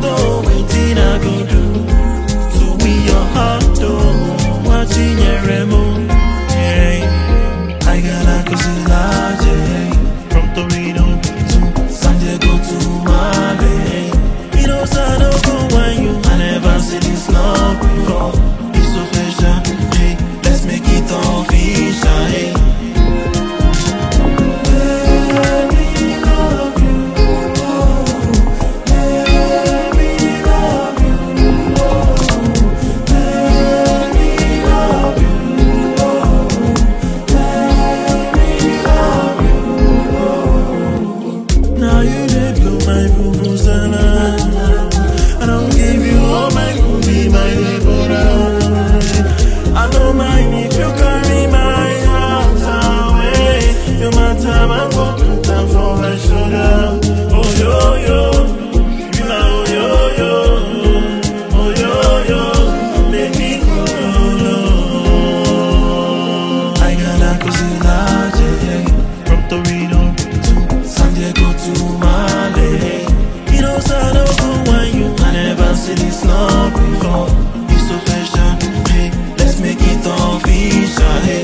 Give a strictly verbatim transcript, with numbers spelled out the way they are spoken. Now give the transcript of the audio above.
know wetin I go do to win your heart, oh. Watching your remo, yeah. I gotta go see large, yeah. From Torino to San Diego to Mali. You know, so I don't go when you. I never see this love before. It's so special, hey. Let's make it official, hey. Now you dey blow my vuvuzela. I don't give you all my movie, my Deborah. I don't mind if you carry my heart away. You matter, I'm gonna down for my shoulder. Oh yo yo, you know yo yo, oh yo yo, make me go low. I gotta go see large, yeah. From Torino to San Diego to Mali. You know, so I don't go when you. I never see this love before. It's so special, hey. Let's make it official, hey.